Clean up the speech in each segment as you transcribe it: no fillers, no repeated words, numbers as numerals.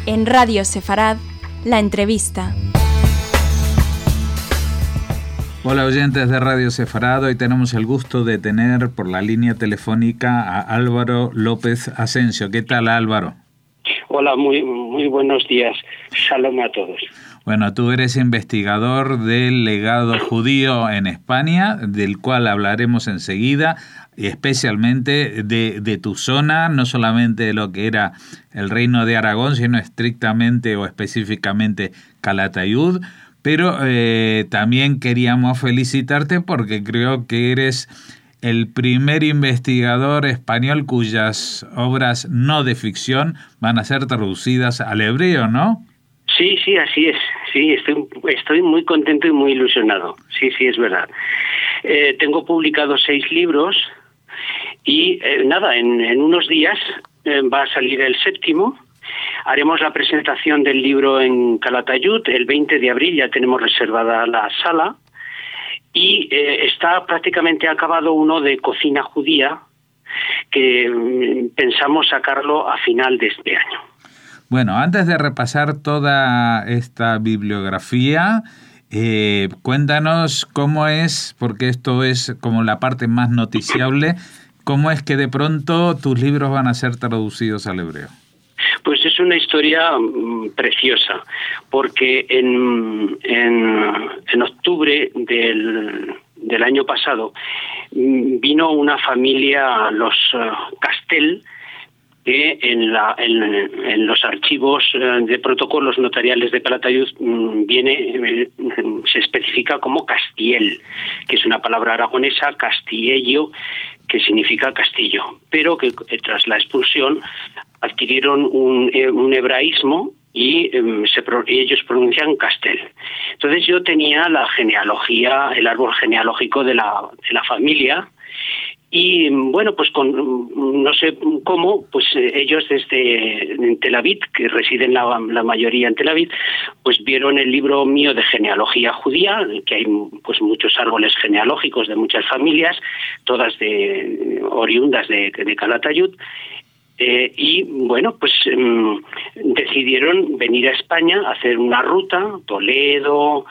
En Radio Sefarad, la entrevista. Hola oyentes de Radio Sefarad, hoy tenemos el gusto de tener por la línea telefónica a Álvaro López Asensio. ¿Qué tal, Álvaro? Hola, muy buenos días. Shalom a todos. Bueno, tú eres investigador del legado judío en España, del cual hablaremos enseguida, especialmente de tu zona, no solamente de lo que era el Reino de Aragón, sino estrictamente o específicamente Calatayud. Pero también queríamos felicitarte porque creo que eres el primer investigador español cuyas obras no de ficción van a ser traducidas al hebreo, ¿no? Sí, así es. Sí, estoy muy contento y muy ilusionado. Sí, es verdad. Tengo publicados 6 libros y en unos días va a salir el 7º. Haremos la presentación del libro en Calatayud, el 20 de abril ya tenemos reservada la sala, y está prácticamente acabado uno de cocina judía, que pensamos sacarlo a final de este año. Bueno, antes de repasar toda esta bibliografía, cuéntanos cómo es, porque esto es como la parte más noticiable, cómo es que de pronto tus libros van a ser traducidos al hebreo. Pues es una historia preciosa, porque en octubre del año pasado vino una familia, los Castell, que en los archivos de protocolos notariales de Calatayud se especifica como Castiel, que es una palabra aragonesa, Castiello, que significa castillo, pero que tras la expulsión adquirieron un hebraísmo y ellos pronuncian Castel. Entonces yo tenía la genealogía, el árbol genealógico de la familia. Y bueno, pues no sé cómo, pues ellos desde Tel Aviv, que residen la mayoría en Tel Aviv, pues vieron el libro mío de genealogía judía, que hay pues muchos árboles genealógicos de muchas familias, todas oriundas de Calatayud. Y bueno, pues decidieron venir a España a hacer una ruta, Toledo,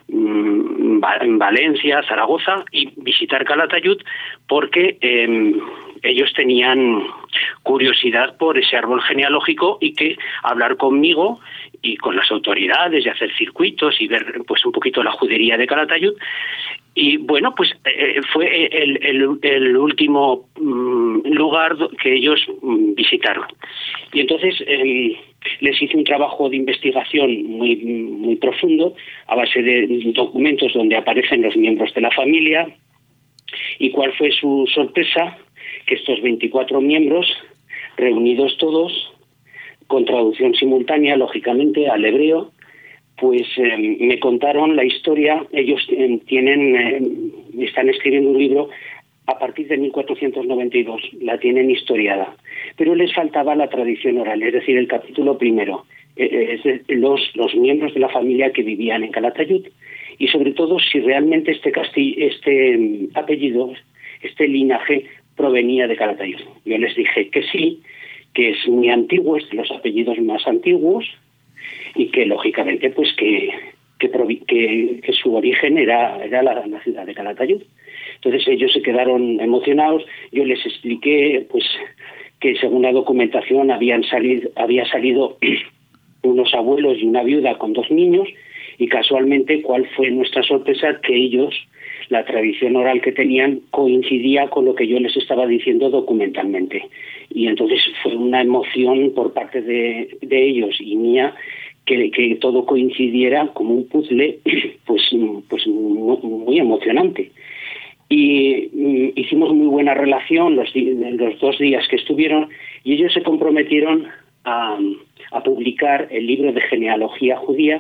en Valencia, Zaragoza, y visitar Calatayud, porque ellos tenían curiosidad por ese árbol genealógico y que hablar conmigo y con las autoridades y hacer circuitos y ver pues un poquito la judería de Calatayud. Y bueno, pues fue el último lugar que ellos visitaron. Y entonces les hice un trabajo de investigación muy profundo a base de documentos donde aparecen los miembros de la familia. ¿Y cuál fue su sorpresa? Que estos 24 miembros, reunidos todos, con traducción simultánea, lógicamente, al hebreo, pues me contaron la historia. Ellos están escribiendo un libro a partir de 1492, la tienen historiada, pero les faltaba la tradición oral, es decir, el capítulo primero, los miembros de la familia que vivían en Calatayud, y sobre todo si realmente este apellido, este linaje provenía de Calatayud. Yo les dije que sí, que es muy antiguo, es de los apellidos más antiguos, y que lógicamente pues que su origen era la ciudad de Calatayud. Entonces ellos se quedaron emocionados. Yo les expliqué pues que según la documentación había salido unos abuelos y una viuda con 2 niños, y casualmente cuál fue nuestra sorpresa, que ellos, la tradición oral que tenían coincidía con lo que yo les estaba diciendo documentalmente. Y entonces fue una emoción por parte de ellos y mía, que todo coincidiera como un puzzle, pues muy emocionante. Y hicimos muy buena relación los 2 días que estuvieron, y ellos se comprometieron a publicar el libro de genealogía judía,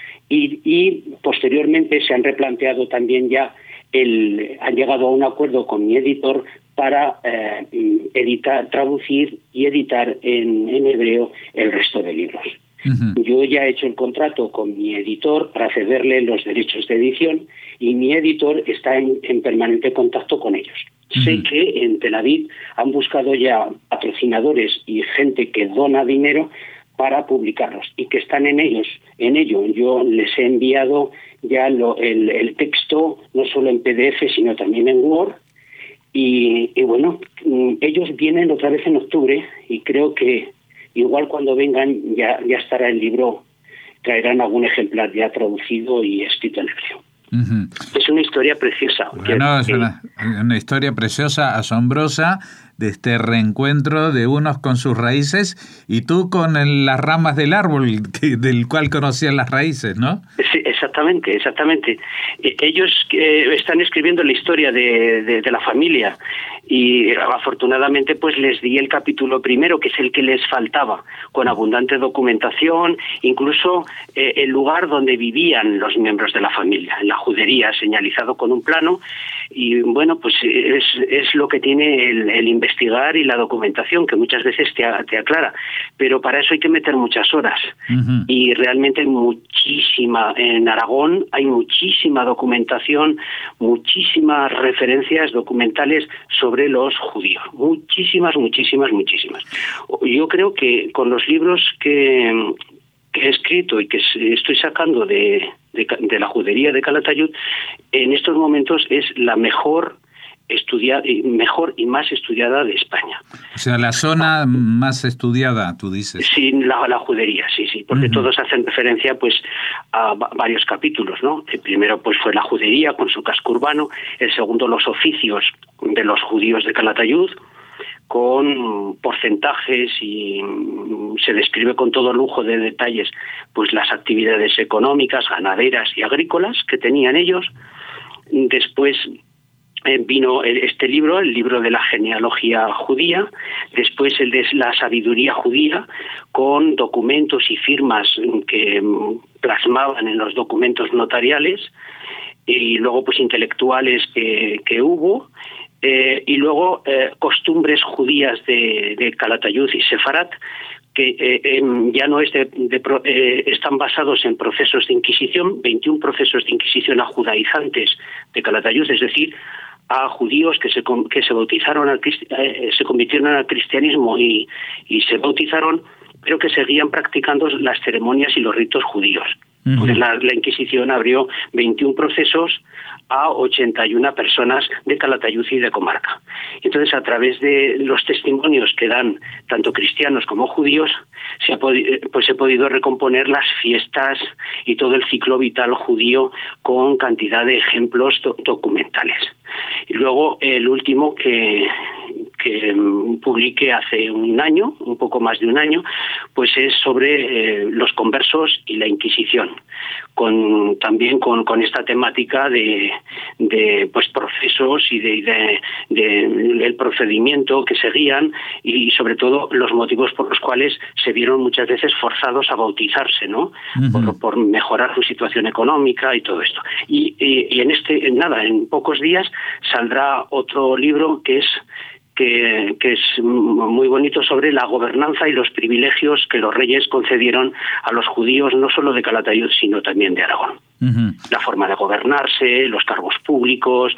y posteriormente se han replanteado también ya han llegado a un acuerdo con mi editor para traducir y editar en hebreo el resto de libros. Uh-huh. Yo ya he hecho el contrato con mi editor para cederle los derechos de edición, y mi editor está en permanente contacto con ellos. Uh-huh. Sé que en Tel Aviv han buscado ya patrocinadores y gente que dona dinero para publicarlos y que están en ello. Yo les he enviado ya el texto, no solo en PDF, sino también en Word. Y bueno, ellos vienen otra vez en octubre y creo que igual cuando vengan ya estará el libro, traerán algún ejemplar ya traducido y escrito en hebreo. Uh-huh. Es una historia preciosa. Bueno, es una historia preciosa, asombrosa, de este reencuentro de unos con sus raíces y tú con las ramas del árbol del cual conocías las raíces, ¿no? Sí, exactamente. Ellos están escribiendo la historia de la familia y afortunadamente pues les di el capítulo primero, que es el que les faltaba, con abundante documentación, incluso el lugar donde vivían los miembros de la familia, en la judería, señalizado con un plano. Y bueno, pues es lo que tiene el investigar y la documentación, que muchas veces te aclara, pero para eso hay que meter muchas horas. Uh-huh. Y realmente hay muchísima, en Aragón hay muchísima documentación, muchísimas referencias documentales sobre los judíos, muchísimas. Yo creo que con los libros que he escrito y que estoy sacando de la judería de Calatayud, en estos momentos es la mejor y más estudiada de España. O sea, la zona más estudiada, tú dices. Sí, la judería, sí, porque uh-huh. Todos hacen referencia pues a varios capítulos, ¿no? El primero pues fue la judería con su casco urbano, el segundo los oficios de los judíos de Calatayud, con porcentajes y se describe con todo lujo de detalles pues las actividades económicas, ganaderas y agrícolas que tenían ellos. Después vino este libro, el libro de la genealogía judía, después el de la sabiduría judía, con documentos y firmas que plasmaban en los documentos notariales, y luego pues intelectuales que hubo, y luego costumbres judías de Calatayud y Sefarat, que ya no están basados en procesos de Inquisición, 21 procesos de Inquisición a judaizantes de Calatayud, es decir, a judíos que se bautizaron, se convirtieron al cristianismo y se bautizaron, pero que seguían practicando las ceremonias y los ritos judíos. Uh-huh. Pues la Inquisición abrió 21 procesos a 81 personas de Calatayud y de comarca. Entonces, a través de los testimonios que dan tanto cristianos como judíos, he podido recomponer las fiestas y todo el ciclo vital judío con cantidad de ejemplos documentales. Y luego el último que publiqué hace un año, un poco más de un año, pues es sobre los conversos y la Inquisición, también con esta temática de pues procesos y del procedimiento que seguían y sobre todo los motivos por los cuales se vieron muchas veces forzados a bautizarse, ¿no? Uh-huh. por mejorar su situación económica y todo esto. Y en pocos días saldrá otro libro que es muy bonito, sobre la gobernanza y los privilegios que los reyes concedieron a los judíos, no solo de Calatayud, sino también de Aragón. Uh-huh. La forma de gobernarse, los cargos públicos,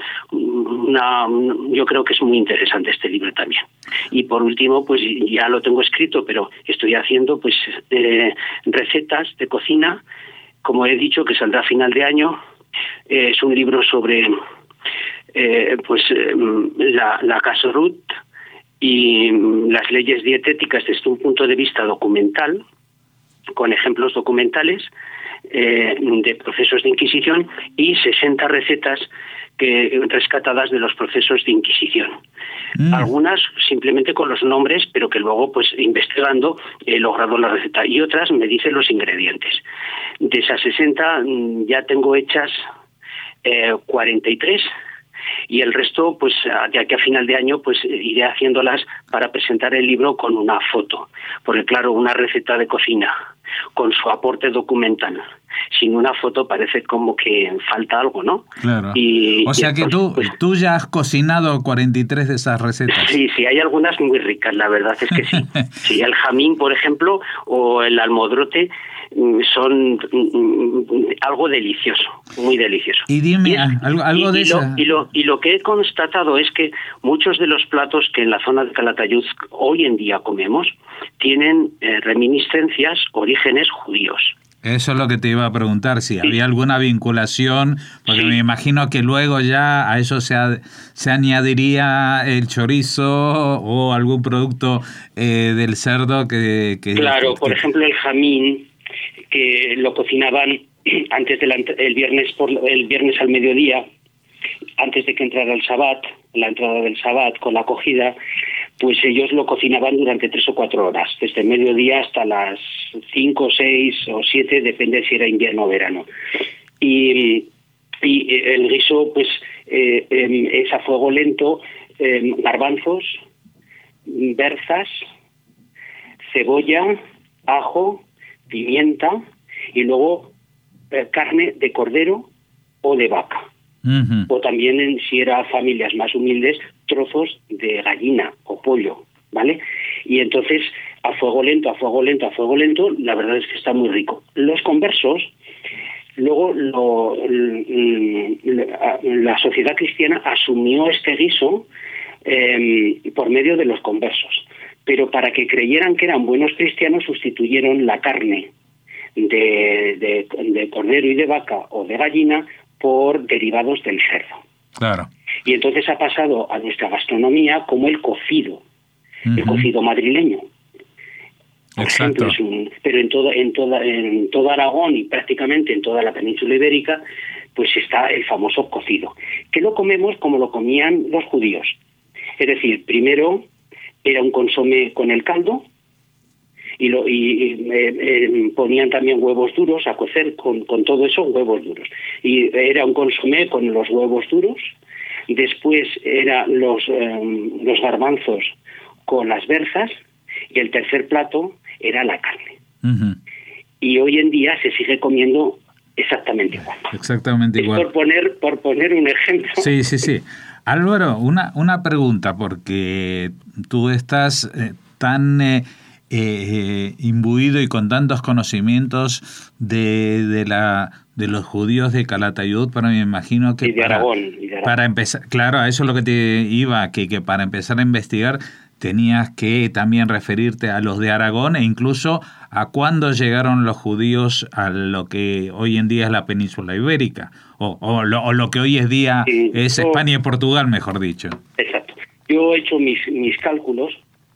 yo creo que es muy interesante este libro también. Y por último, pues ya lo tengo escrito, pero estoy haciendo pues recetas de cocina, como he dicho, que saldrá a final de año. Es un libro sobre la Kashrut y las leyes dietéticas desde un punto de vista documental, con ejemplos documentales de procesos de Inquisición y 60 recetas rescatadas de los procesos de Inquisición. Algunas simplemente con los nombres, pero que luego, pues investigando, he logrado la receta, y otras me dicen los ingredientes. De esas 60 ya tengo hechas 43, y el resto, pues de aquí a final de año, pues iré haciéndolas para presentar el libro con una foto, porque claro, una receta de cocina con su aporte documental sin una foto parece como que falta algo, ¿no? Claro. O sea que tú ya has cocinado 43 de esas recetas. Sí, hay algunas muy ricas, la verdad es que sí. Sí, el jamín, por ejemplo, o el almodrote son algo delicioso, muy delicioso. Y dime algo de eso. Y lo que he constatado es que muchos de los platos que en la zona de Calatayud hoy en día comemos tienen reminiscencias, orígenes judíos. Eso es lo que te iba a preguntar, si había alguna vinculación, porque me imagino que luego ya a eso se añadiría el chorizo o algún producto del cerdo que... Claro, por ejemplo el jamín, que lo cocinaban antes el viernes al mediodía, antes de que entrara el Shabbat, la entrada del Shabbat con la acogida, pues ellos lo cocinaban durante 3 o 4 horas, desde el mediodía hasta las 5, 6 o 7, depende si era invierno o verano. Y el guiso pues es a fuego lento, garbanzos, berzas, cebolla, ajo, pimienta y luego carne de cordero o de vaca. Uh-huh. O también, si era familias más humildes, trozos de gallina o pollo, ¿vale? Y entonces, a fuego lento, la verdad es que está muy rico. Los conversos, luego la sociedad cristiana asumió este guiso por medio de los conversos. Pero para que creyeran que eran buenos cristianos, sustituyeron la carne de cordero y de vaca o de gallina por derivados del cerdo. Claro. Y entonces ha pasado a nuestra gastronomía como el cocido, uh-huh. El cocido madrileño. Por Exacto. Ejemplo, pero en todo Aragón y prácticamente en toda la península ibérica, pues está el famoso cocido, que lo comemos como lo comían los judíos. Es decir, primero era un consomé con el caldo y ponían también huevos duros a cocer con todo eso, huevos duros. Y era un consomé con los huevos duros, después eran los garbanzos con las berzas y el tercer plato era la carne. Uh-huh. Y hoy en día se sigue comiendo exactamente igual. Exactamente igual. Por poner un ejemplo. Sí. Álvaro, una pregunta, porque tú estás tan imbuido y con tantos conocimientos de los judíos de Calatayud, pero me imagino que para empezar, claro, a eso es lo que te iba, que para empezar a investigar tenías que también referirte a los de Aragón e incluso a cuándo llegaron los judíos a lo que hoy en día es la península ibérica, o lo que hoy en día es España y Portugal, mejor dicho. Exacto. Yo he hecho mis cálculos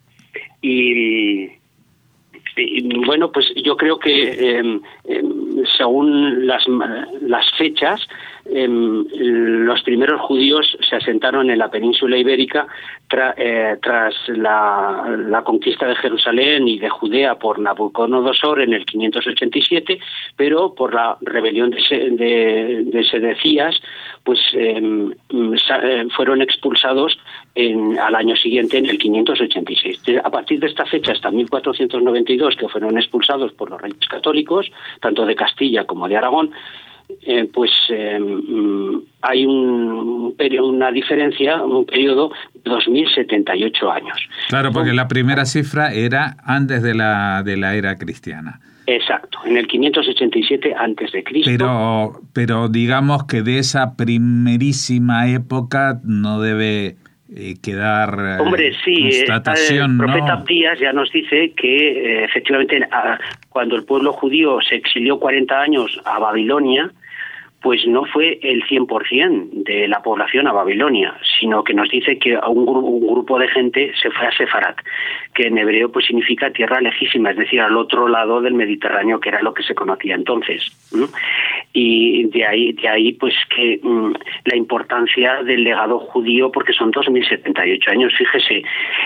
y bueno, pues yo creo que según las fechas, los primeros judíos se asentaron en la península ibérica tras la conquista de Jerusalén y de Judea por Nabucodonosor en el 587, pero por la rebelión de Sedecías, pues fueron expulsados al año siguiente, en el 586. A partir de esta fecha hasta 1492, que fueron expulsados por los reyes católicos, tanto de Castilla como de Aragón, hay una diferencia, un periodo de 2078 años. Claro, porque la primera cifra era antes de la era cristiana. Exacto, en el 587 antes de Cristo. Pero digamos que de esa primerísima época no debe quedar constatación, el profeta Abdías ya nos dice que efectivamente cuando el pueblo judío se exilió 40 años a Babilonia, pues no fue el 100% de la población a Babilonia, sino que nos dice que un grupo de gente se fue a Sefarat, que en hebreo pues significa tierra lejísima, es decir, al otro lado del Mediterráneo, que era lo que se conocía entonces. Y de ahí pues que la importancia del legado judío, porque son 2078 años. Fíjese,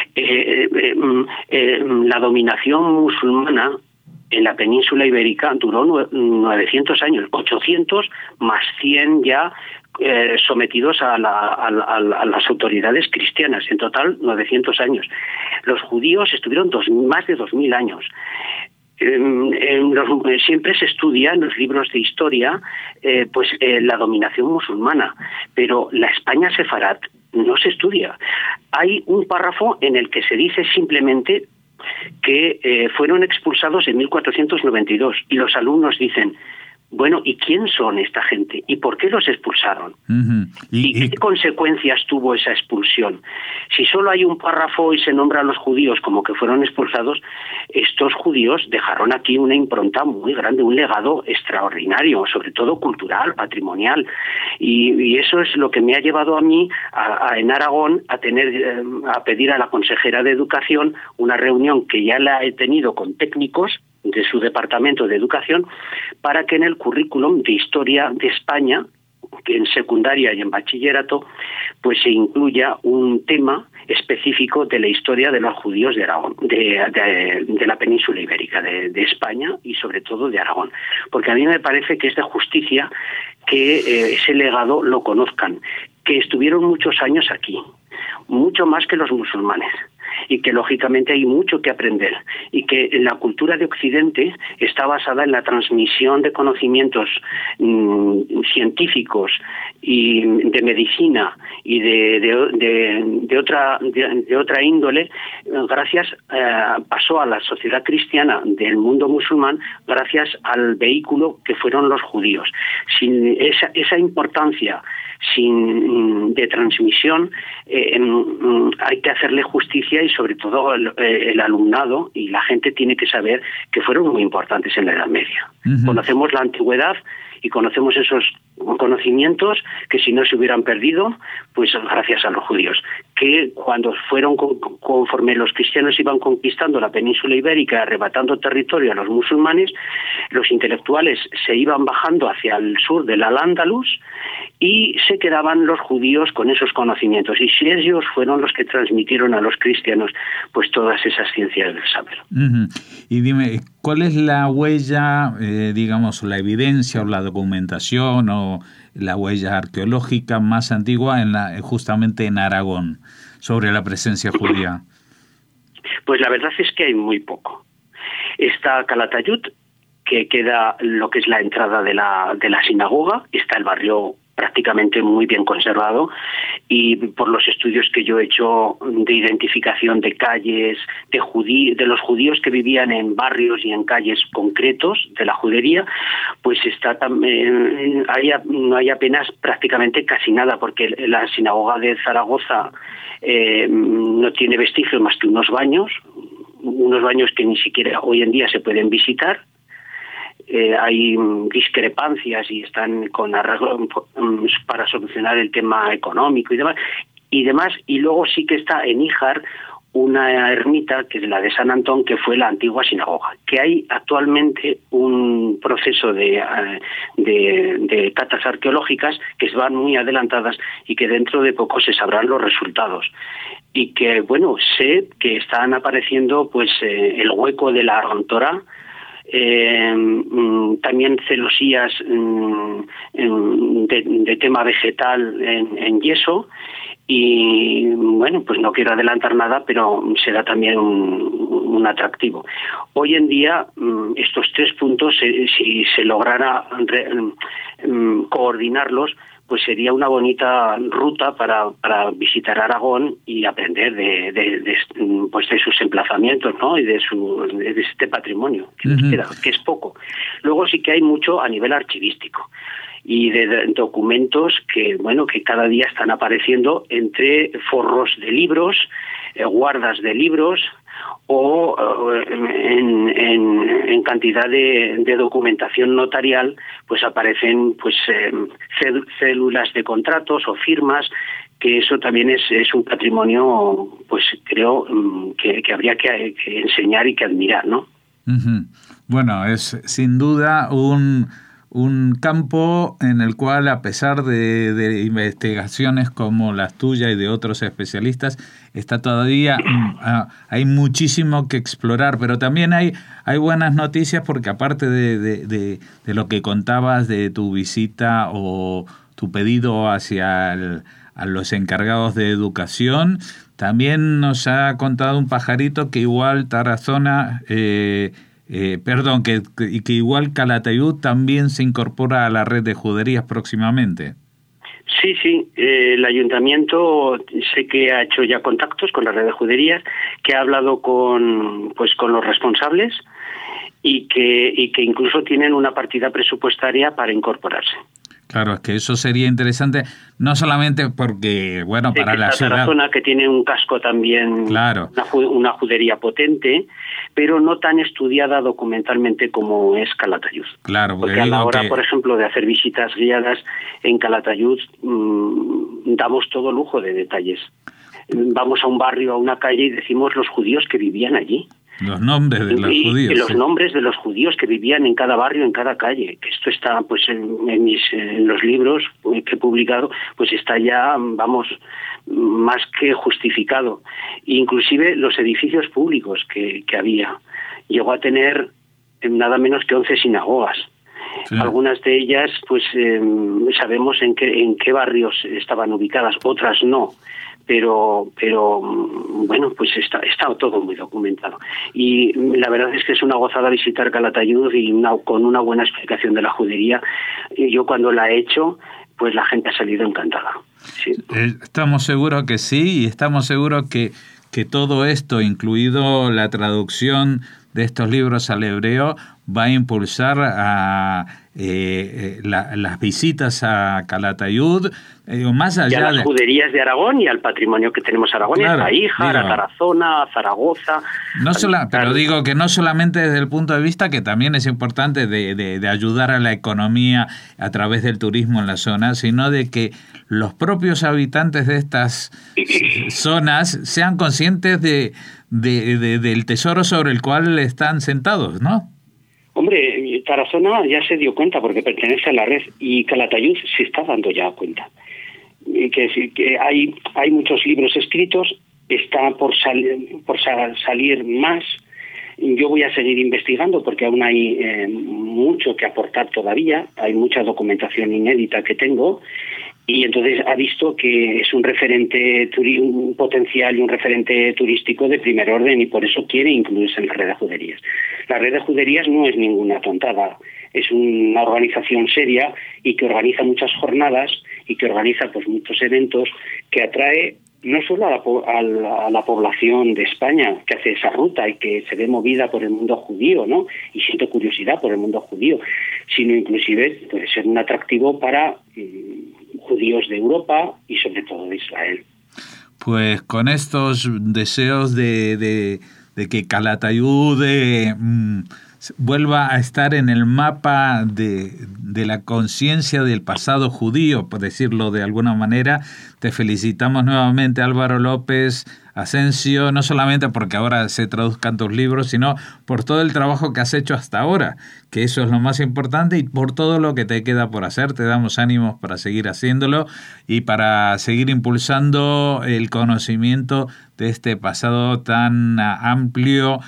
la dominación musulmana en la península ibérica duró 900 años, 800 más 100 ya sometidos a las autoridades cristianas, en total 900 años. Los judíos estuvieron más de 2000 años. Siempre se estudia en los libros de historia la dominación musulmana, pero la España sefarad no se estudia. Hay un párrafo en el que se dice simplemente que fueron expulsados en 1492 y los alumnos dicen: bueno, ¿y quién son esta gente? ¿Y por qué los expulsaron? Uh-huh. ¿Y qué consecuencias tuvo esa expulsión? Si solo hay un párrafo y se nombra a los judíos como que fueron expulsados, estos judíos dejaron aquí una impronta muy grande, un legado extraordinario, sobre todo cultural, patrimonial. Y eso es lo que me ha llevado a mí en Aragón a pedir a la consejera de Educación una reunión que ya la he tenido con técnicos de su departamento de educación, para que en el currículum de historia de España, que en secundaria y en bachillerato, pues se incluya un tema específico de la historia de los judíos de Aragón, de la península ibérica, de España y sobre todo de Aragón. Porque a mí me parece que es de justicia que ese legado lo conozcan, que estuvieron muchos años aquí, mucho más que los musulmanes, y que lógicamente hay mucho que aprender, y que la cultura de Occidente está basada en la transmisión de conocimientos científicos y de medicina y de otra índole. Gracias pasó a la sociedad cristiana del mundo musulmán gracias al vehículo que fueron los judíos. Sin esa importancia de transmisión, hay que hacerle justicia, y sobre todo el alumnado y la gente tiene que saber que fueron muy importantes en la Edad Media. Uh-huh. Conocemos la antigüedad y conocemos esos conocimientos que si no se hubieran perdido, pues gracias a los judíos, que cuando fueron, conforme los cristianos iban conquistando la península ibérica, arrebatando territorio a los musulmanes, los intelectuales se iban bajando hacia el sur del Al-Ándalus y se quedaban los judíos con esos conocimientos, y si ellos fueron los que transmitieron a los cristianos pues todas esas ciencias del saber. Uh-huh. Y dime, ¿cuál es la huella, digamos, la evidencia o la documentación o la huella arqueológica más antigua justamente en Aragón sobre la presencia judía? Pues la verdad es que hay muy poco. Está Calatayud, que queda lo que es la entrada de la sinagoga, está el barrio prácticamente muy bien conservado, y por los estudios que yo he hecho de identificación de calles, de los judíos que vivían en barrios y en calles concretos de la judería, pues está también, no hay apenas prácticamente casi nada, porque la sinagoga de Zaragoza no tiene vestigio más que unos baños que ni siquiera hoy en día se pueden visitar. Hay discrepancias y están con arreglo para solucionar el tema económico y demás, y luego sí que está en Híjar una ermita, que es la de San Antón, que fue la antigua sinagoga, que hay actualmente un proceso de catas arqueológicas que van muy adelantadas y que dentro de poco se sabrán los resultados. Y que, bueno, sé que están apareciendo pues el hueco de la Argontora, también celosías de tema vegetal en yeso, y bueno, pues no quiero adelantar nada, pero será también un atractivo. Hoy en día estos tres puntos, si se lograra coordinarlos, pues sería una bonita ruta para visitar Aragón y aprender de sus emplazamientos, ¿no? Y de este patrimonio que nos queda, que es poco. Luego sí que hay mucho a nivel archivístico y de documentos que cada día están apareciendo entre forros de libros, guardas de libros, o en cantidad de documentación notarial, pues aparecen células de contratos o firmas, que eso también es un patrimonio, pues creo que habría que enseñar y que admirar, ¿no? Uh-huh. Bueno, es sin duda un campo en el cual, a pesar de investigaciones como las tuyas y de otros especialistas, está todavía hay muchísimo que explorar, pero también hay buenas noticias, porque aparte de lo que contabas de tu visita o tu pedido hacia a los encargados de educación, también nos ha contado un pajarito que igual Tarazona que igual Calatayud también se incorpora a la red de juderías próximamente. Sí, el ayuntamiento sé que ha hecho ya contactos con la red de juderías, que ha hablado con los responsables y que incluso tienen una partida presupuestaria para incorporarse. Claro, es que eso sería interesante, no solamente porque, bueno, para la ciudad... Tarazona, que tiene un casco también, claro, una judería potente, pero no tan estudiada documentalmente como es Calatayud. Claro, porque a la hora, por ejemplo, de hacer visitas guiadas en Calatayud, damos todo lujo de detalles. Vamos a un barrio, a una calle y decimos los judíos que vivían allí. Los nombres de los judíos. Los nombres de los judíos que vivían en cada barrio, en cada calle. Que esto está, pues, en los libros que he publicado, pues está ya, vamos, más que justificado. Inclusive los edificios públicos que había. Llegó a tener nada menos que 11 sinagogas. Sí. Algunas de ellas, pues, sabemos en qué barrios estaban ubicadas, otras no. Pero bueno, pues está todo muy documentado. Y la verdad es que es una gozada visitar Calatayud y con una buena explicación de la judería. Yo cuando la he hecho, pues la gente ha salido encantada. Sí. Estamos seguros que sí, y estamos seguros que todo esto, incluido la traducción de estos libros al hebreo, va a impulsar a las visitas a Calatayud, más allá y a las juderías de Aragón y al patrimonio que tenemos en Aragón, claro, a Híjar, a Tarazona, a Zaragoza. Pero digo que no solamente desde el punto de vista que también es importante de ayudar a la economía a través del turismo en la zona, sino de que los propios habitantes de estas zonas sean conscientes del tesoro sobre el cual están sentados, ¿no? Hombre, Tarazona ya se dio cuenta porque pertenece a la red y Calatayud se está dando ya cuenta. Que hay muchos libros escritos, está por salir más. Yo voy a seguir investigando porque aún hay mucho que aportar todavía, hay mucha documentación inédita que tengo. Y entonces ha visto que es un referente un potencial y un referente turístico de primer orden y por eso quiere incluirse en la red de juderías. La red de juderías no es ninguna tontada, es una organización seria y que organiza muchas jornadas y que organiza pues muchos eventos que atrae no solo a la población de España que hace esa ruta y que se ve movida por el mundo judío, ¿no? Y siente curiosidad por el mundo judío, sino inclusive puede ser un atractivo para judíos de Europa y sobre todo de Israel. Pues con estos deseos de que Calatayud vuelva a estar en el mapa de la conciencia del pasado judío, por decirlo de alguna manera, te felicitamos nuevamente, Álvaro López Asensio, no solamente porque ahora se traduzcan tus libros, sino por todo el trabajo que has hecho hasta ahora, que eso es lo más importante, y por todo lo que te queda por hacer. Te damos ánimos para seguir haciéndolo y para seguir impulsando el conocimiento de este pasado tan amplio,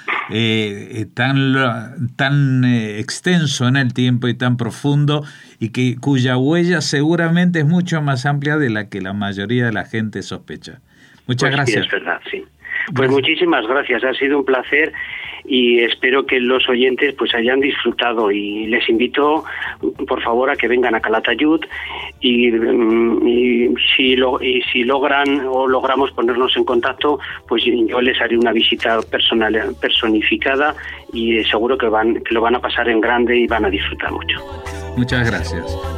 tan extenso en el tiempo y tan profundo, y cuya huella seguramente es mucho más amplia de la que la mayoría de la gente sospecha. Muchas gracias. Sí, es verdad, sí. Pues muchísimas gracias, ha sido un placer y espero que los oyentes pues hayan disfrutado y les invito por favor a que vengan a Calatayud y si logran o logramos ponernos en contacto, pues yo les haré una visita personificada y seguro que lo van a pasar en grande y van a disfrutar mucho. Muchas gracias.